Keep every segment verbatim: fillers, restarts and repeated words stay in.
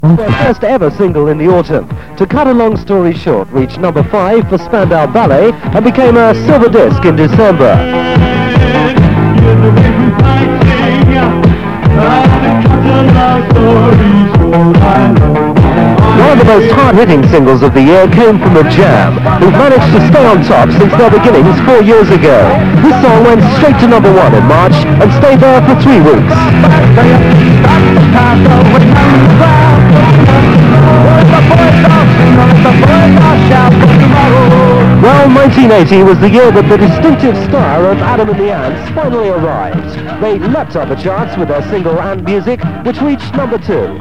Their first ever single in the autumn. To cut a long story short, reached number five for Spandau Ballet and became a silver disc in December. One of the most hard-hitting singles of the year came from The Jam, who've managed to stay on top since their beginnings four years ago. This song went straight to number one in March and stayed there for three weeks. Well, nineteen eighty was the year that the distinctive style of Adam and the Ants finally arrived. They leapt up the charts with their single And Music, which reached number two.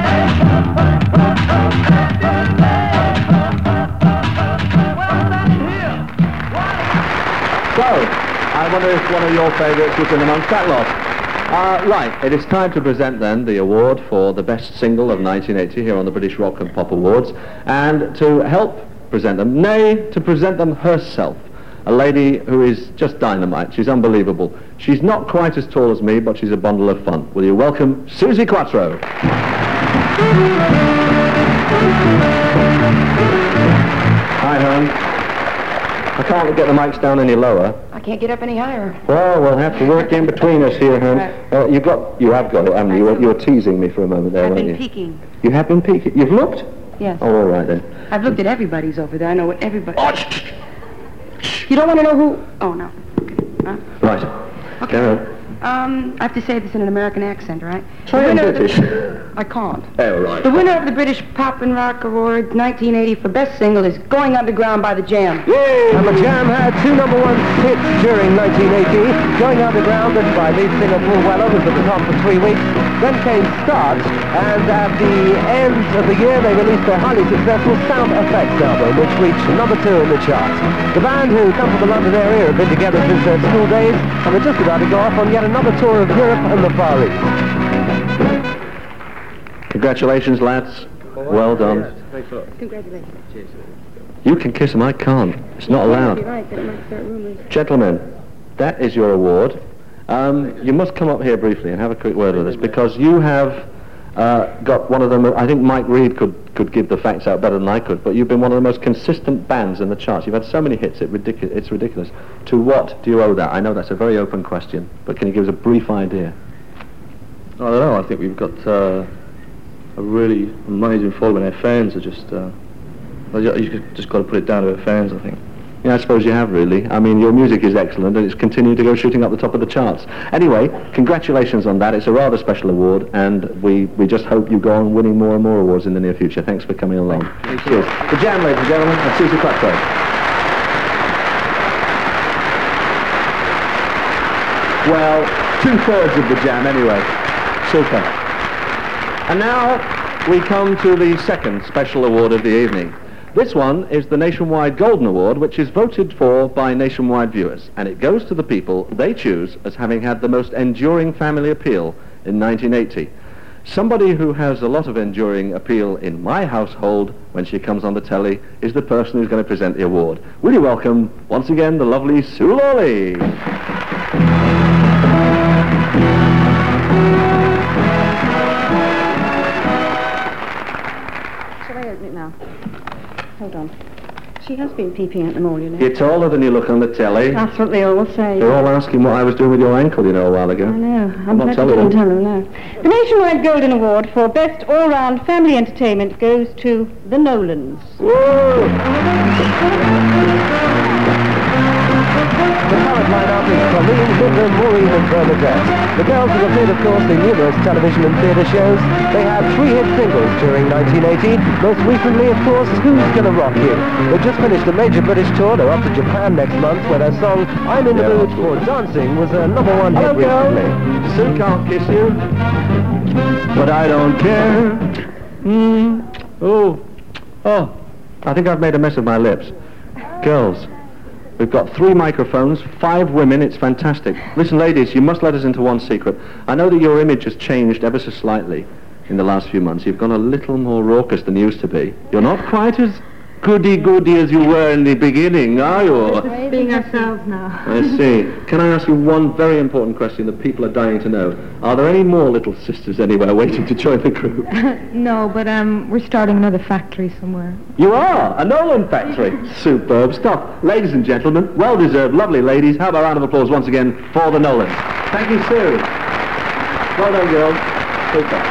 So, I wonder if one of your favourites was in amongst that lot. Uh, right, it is time to present then the award for the best single of nineteen eighty here on the British Rock and Pop Awards, and to help present them, nay, to present them herself, a lady who is just dynamite. She's unbelievable. She's not quite as tall as me, but she's a bundle of fun. Will you welcome Suzi Quatro? Hi, hon. I can't get the mics down any lower. I can't get up any higher. Well, we'll have to work in between us here, hon. Uh, you got, you have got it, haven't you? You were, you were teasing me for a moment there, I've weren't been you? peeking. You have been peeking? You've looked? Yes. Oh, all right then. I've looked at everybody's over there. I know what everybody... Oh, shh, shh. You don't want to know who... Oh, no. Okay. Huh? Right. Okay. Go on. Um, I have to say this in an American accent, right? Try in British. The... I can't. Oh, right. The winner of the British Pop and Rock Awards nineteen eighty for Best Single is Going Underground by The Jam. Yay! And The Jam had two number one hits during nineteen eighty. Going Underground, written by lead singer Paul Weller, was at the top for three weeks. Then came Start, and at the end of the year they released their highly successful Sound Effects album, which reached number two in the charts. The band, who come from the London area, have been together since their school days, and they're just about to go off on yet another tour of Europe and the Far East. Congratulations, lads. Well done. Congratulations. Cheers. You can kiss him, I can't. It's not allowed. You're right, but it might start rumors. Gentlemen, that is your award. Um, you must come up here briefly and have a quick word with us, because you have uh, got one of them. I think Mike Reed could, could give the facts out better than I could, but you've been one of the most consistent bands in the charts. You've had so many hits, it ridicu- it's ridiculous. To what do you owe that? I know that's a very open question, but can you give us a brief idea? I don't know, I think we've got uh, a really amazing following. Our fans are just, uh, you just got to put it down to our fans, I think. Yeah, I suppose you have, really. I mean, your music is excellent, and it's continuing to go shooting up the top of the charts. Anyway, congratulations on that. It's a rather special award, and we, we just hope you go on winning more and more awards in the near future. Thanks for coming along. Thank Cheers. The Jam, ladies and gentlemen, and Suzi Quatro. Well, two-thirds of The Jam, anyway. Super. And now we come to the second special award of the evening. This one is the Nationwide Golden Award, which is voted for by nationwide viewers, and it goes to the people they choose as having had the most enduring family appeal in nineteen eighty. Somebody who has a lot of enduring appeal in my household when she comes on the telly is the person who's going to present the award. Will you welcome, once again, the lovely Sue Lawley. Shall I open it now? Hold on. She has been peeping at them all, you know. You're taller than you look on the telly. That's what they all say. They're all asking what I was doing with your ankle, you know, a while ago. I know. I'm I'm not glad telling you didn't them. tell them, no. The Nationwide Golden Award for Best All-Round Family Entertainment goes to the Nolans. Woo! The current lineup is Colleen, Linda, Maureen and Bernadette. The girls have appeared, of course, in numerous television and theatre shows. They had three hit singles during nineteen eighty. Most recently, of course, Who's Gonna Rock You? They've just finished a major British tour. They're off to Japan next month, where their song I'm in the Mood for Dancing was a number one hit recently. Sue can't kiss you, but I don't care. Mm. Oh, oh, I think I've made a mess of my lips. Girls, we've got three microphones, five women, it's fantastic. Listen, ladies, you must let us into one secret. I know that your image has changed ever so slightly in the last few months. You've gone a little more raucous than you used to be. You're not quite as goody-goody as you were in the beginning, are you? Being ourselves now. I see. Can I ask you one very important question that people are dying to know? Are there any more little sisters anywhere waiting to join the group? No, but um, we're starting another factory somewhere. You are? A Nolan factory? Superb stuff. Ladies and gentlemen, well-deserved, lovely ladies, have a round of applause once again for the Nolans. Thank you, Sue. Well done, girls. Super.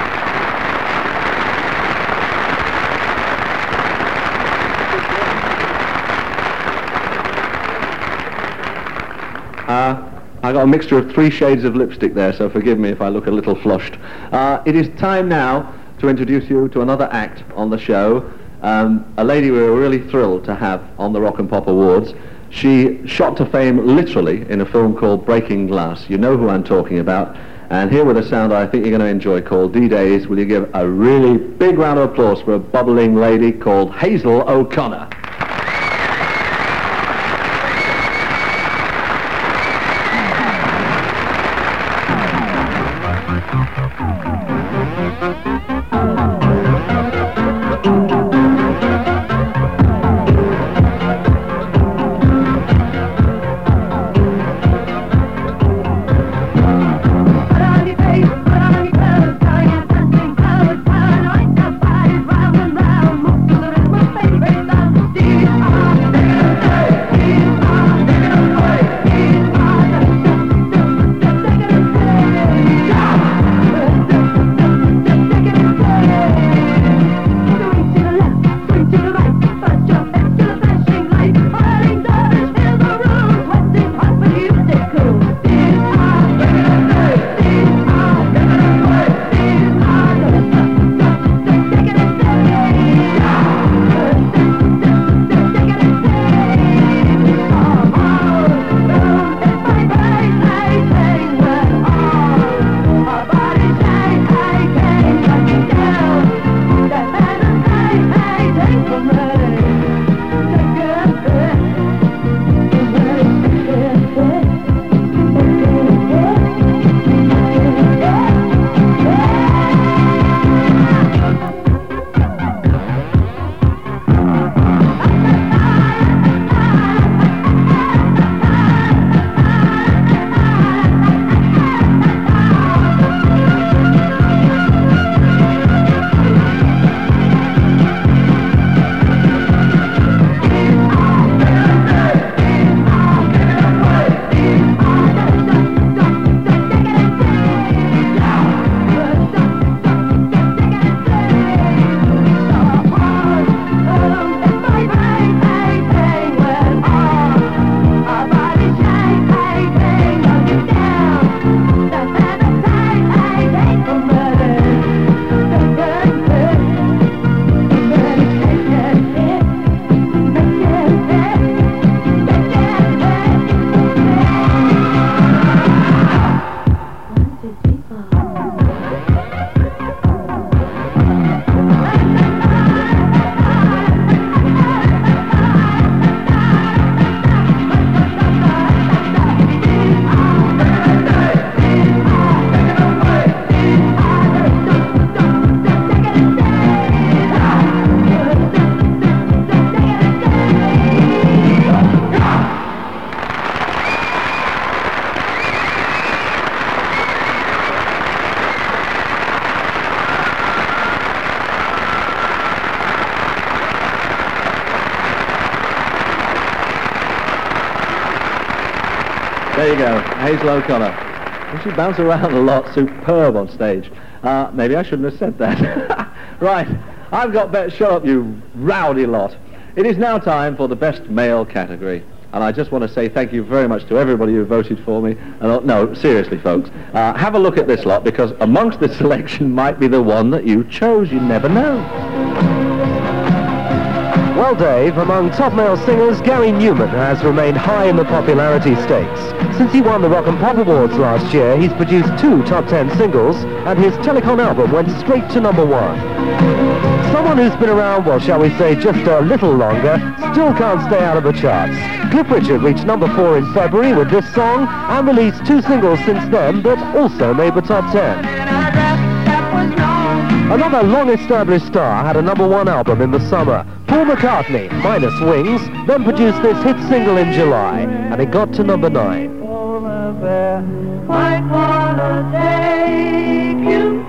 Uh, I got a mixture of three shades of lipstick there, so forgive me if I look a little flushed. Uh, it is time now to introduce you to another act on the show, um, a lady we were really thrilled to have on the Rock and Pop Awards. She shot to fame literally in a film called Breaking Glass. You know who I'm talking about. And here with a sound I think you're going to enjoy called D-Days, will you give a really big round of applause for a bubbling lady called Hazel O'Connor. There you go, Hazel O'Connor. She bounced around a lot, superb on stage. Uh, maybe I shouldn't have said that. Right, I've got better. Shut up, you rowdy lot. It is now time for the best male category. And I just want to say thank you very much to everybody who voted for me. And, uh, no, seriously, folks, uh, have a look at this lot, because amongst this selection might be the one that you chose. You never know. Well, Dave, among top male singers, Gary Newman has remained high in the popularity stakes. Since he won the Rock and Pop Awards last year, he's produced two top ten singles, and his Telecon album went straight to number one. Someone who's been around, well, shall we say, just a little longer, still can't stay out of the charts. Cliff Richard reached number four in February with this song, and released two singles since then that also made the top ten. Another long-established star had a number one album in the summer. Paul McCartney, minus Wings, then produced this hit single in July, and it got to number nine. Might wanna take you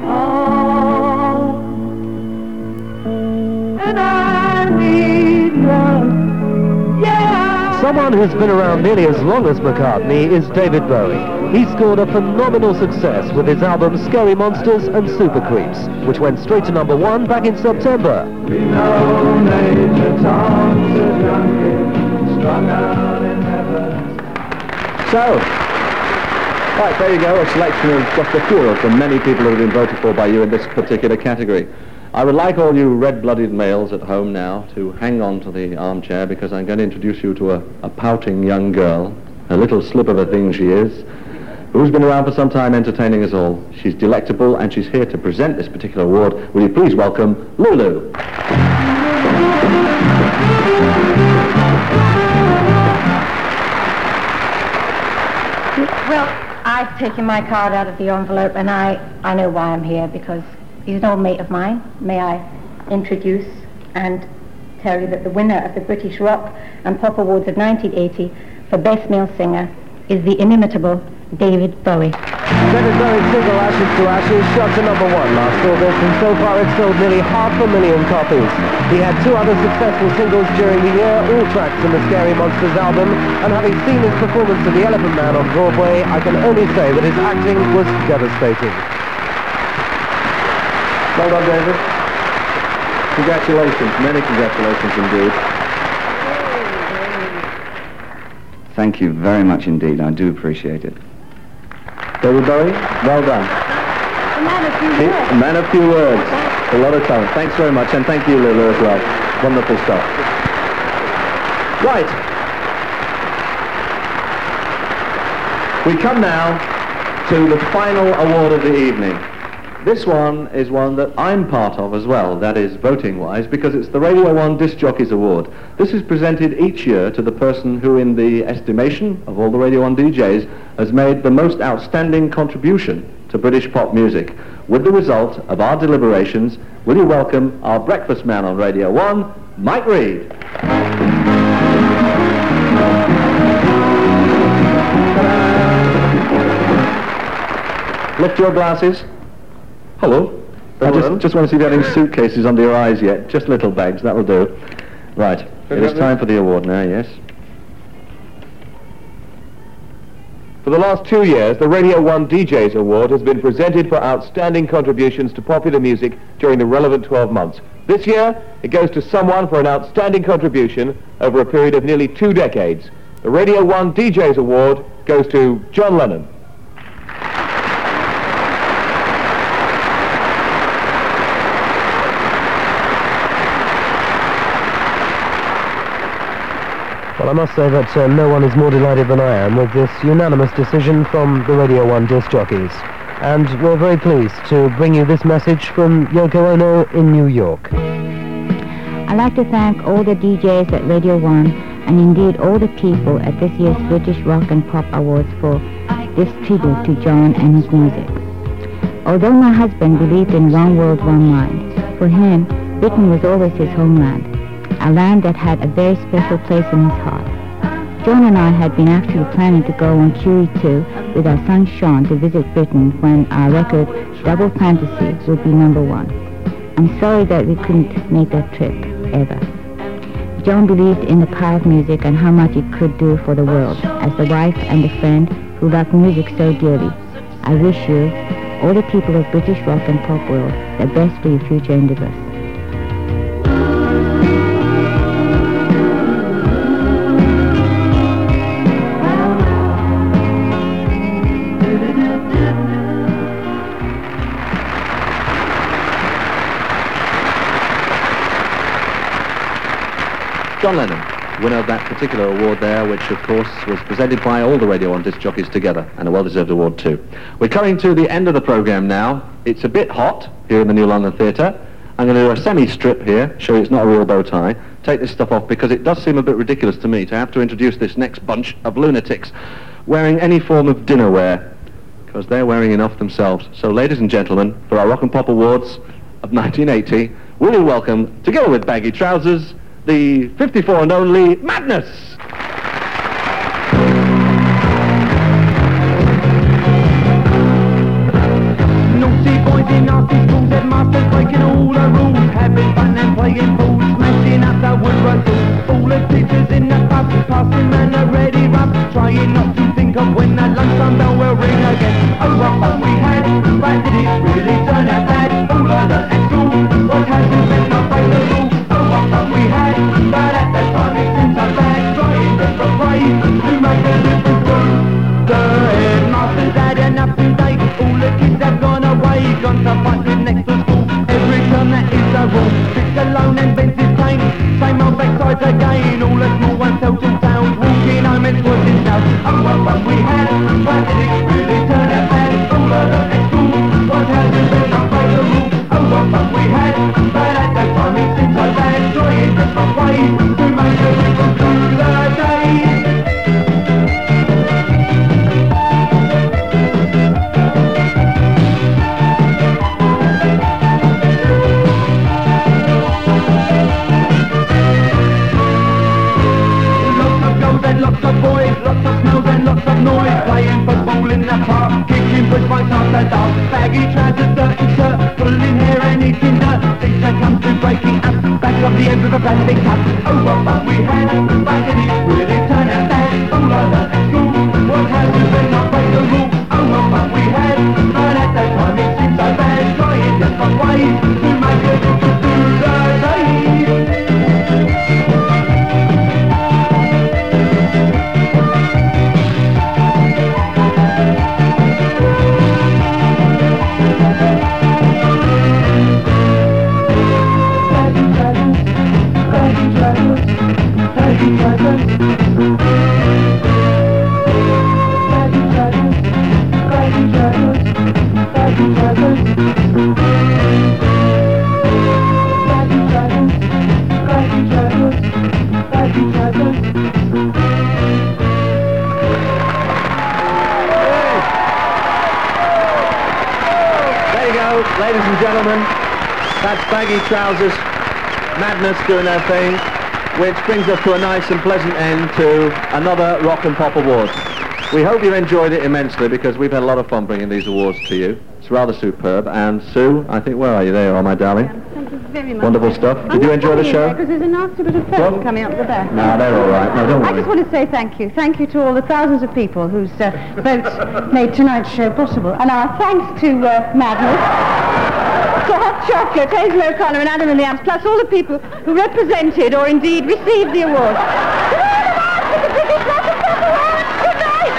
home, and I need love, yeah. Someone who's been around nearly as long as McCartney is David Bowie. He scored a phenomenal success with his albums Scary Monsters and Super Creeps, which went straight to number one back in September. We know Major Tom's a junkie, strung out in heaven. So, right, there you go, a selection of just a few of the many people who have been voted for by you in this particular category. I would like all you red-blooded males at home now to hang on to the armchair, because I'm going to introduce you to a, a pouting young girl, a little slip of a thing she is, who's been around for some time entertaining us all. She's delectable, and she's here to present this particular award. Will you please welcome Lulu? Well, I've taken my card out of the envelope, and I, I know why I'm here, because he's an old mate of mine. May I introduce and tell you that the winner of the British Rock and Pop Awards of nineteen eighty for Best Male Singer is the inimitable David Bowie. David Bowie's single Ashes to Ashes shot to number one last August, and so far it's sold nearly half a million copies. He had two other successful singles during the year, all tracks from the Scary Monsters album, and having seen his performance of The Elephant Man on Broadway, I can only say that his acting was devastating. Well done, David. Congratulations, many congratulations indeed. Thank you very much indeed. I do appreciate it. David Bowie, well done. A man of few He- words. A man of few words. A lot of talent. Thanks very much, and thank you, Lulu, as well. Wonderful stuff. Right. We come now to the final award of the evening. This one is one that I'm part of as well, that is voting-wise, because it's the Radio one Disc Jockeys Award. This is presented each year to the person who, in the estimation of all the Radio one D Js, has made the most outstanding contribution to British pop music. With the result of our deliberations, will you welcome our breakfast man on Radio one, Mike Reid. Lift your glasses. Hello. I just, just want to see if you have any suitcases under your eyes yet. Just little bags, that'll do. Right. It is time for the award now, yes. For the last two years, the Radio one D Js Award has been presented for outstanding contributions to popular music during the relevant twelve months. This year, it goes to someone for an outstanding contribution over a period of nearly two decades. The Radio one D Js Award goes to John Lennon. Well, I must say that uh, no one is more delighted than I am with this unanimous decision from the Radio one disc jockeys. And we're very pleased to bring you this message from Yoko Ono in New York. I'd like to thank all the D Js at Radio one, and indeed all the people at this year's British Rock and Pop Awards for this tribute to John and his music. Although my husband believed in one world, one mind, for him, Britain was always his homeland, a land that had a very special place in his heart. John and I had been actually planning to go on Q E two with our son Sean to visit Britain when our record, Double Fantasy, would be number one. I'm sorry that we couldn't make that trip, ever. John believed in the power of music and how much it could do for the world. As the wife and the friend who loved music so dearly, I wish you, all the people of British rock and pop world, the best for your future endeavors. John Lennon, winner of that particular award there, which of course was presented by all the Radio one disc jockeys together, and a well-deserved award too. We're coming to the end of the programme now. It's a bit hot here in the New London Theatre. I'm going to do a semi-strip here, show you it's not a real bow tie. Take this stuff off because it does seem a bit ridiculous to me to have to introduce this next bunch of lunatics wearing any form of dinnerwear, because they're wearing enough themselves. So ladies and gentlemen, for our Rock and Pop Awards of nineteen eighty, will you welcome, together with baggy trousers, the fifty-four and only Madness. Naughty boys in nasty schools, headmasters breaking all the rules, having fun and playing pool, smashing up the woodwork tools. All the teachers in the pub, passing man a ready rub, trying not to think of when the lunchtime bell will ring again. Oh, what fun we had, but did it really turn out bad? All I learned at school was how to bend not break the rules. Oh, what fun we had, but at that time it seemed so bad, trying different ways to make a difference through. The headmaster's had enough today, all the kids have gone away, gone to fight with next to school. Every term that is the rule, sits alone and bends his cane, same old backsides again, all the small ones tell two tales, walking home and squirting snout. Oh, what fun we had, but did it really turn out bad? All I learned at school was how to bend not break the rules. Oh, what fun we had, but at that time it seemed so bad, trying different ways to make a difference through the day. Lots of boys, lots of smells and lots of noise, playing football in the park, kicking bush fights after dark, baggy trousers, dirty shirt, pulling hair and eating dirt, teacher comes to breaking up, back of the end with a plastic cup. Oh, what fun we had, but did it really turn out bad? All I learned at school was how to bend not break the rule. Oh, what fun we had, but at that time it seemed so bad, trying different ways to make a difference through the day. Ladies and gentlemen, that's Baggy Trousers, Madness doing their thing, which brings us to a nice and pleasant end to another Rock and Pop Awards. We hope you enjoyed it immensely because we've had a lot of fun bringing these awards to you. It's rather superb. And Sue, I think, where are you? There you are, my darling. Thank you very much. Wonderful stuff. Did I'm you enjoy the show? Because there's a nasty bit of foam What? coming up the back. No, they're all right. No, don't worry. I just want to say thank you. Thank you to all the thousands of people whose uh, votes made tonight's show possible. And our thanks to uh, Madness, to Hot Chocolate, Hazel O'Connor and Adam Williams, plus all the people who represented or indeed received the award. To all of us with the British Rock and Pop Awards, good night!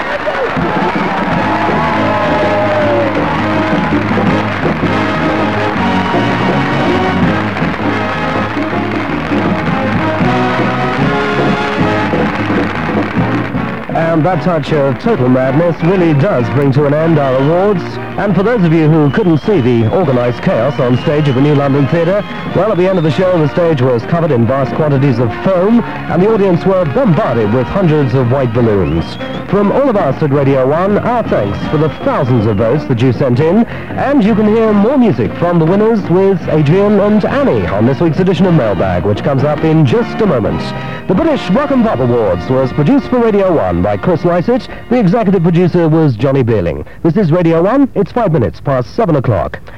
And that touch of total madness really does bring to an end our awards. And for those of you who couldn't see the organised chaos on stage at the New London Theatre, well, at the end of the show, the stage was covered in vast quantities of foam, and the audience were bombarded with hundreds of white balloons. From all of us at Radio one, our thanks for the thousands of votes that you sent in, and you can hear more music from the winners with Adrian and Annie on this week's edition of Mailbag, which comes up in just a moment. The British Rock and Pop Awards was produced for Radio one by Chris Lycett. The executive producer was Johnny Beerling. This is Radio one. It's five minutes past seven o'clock.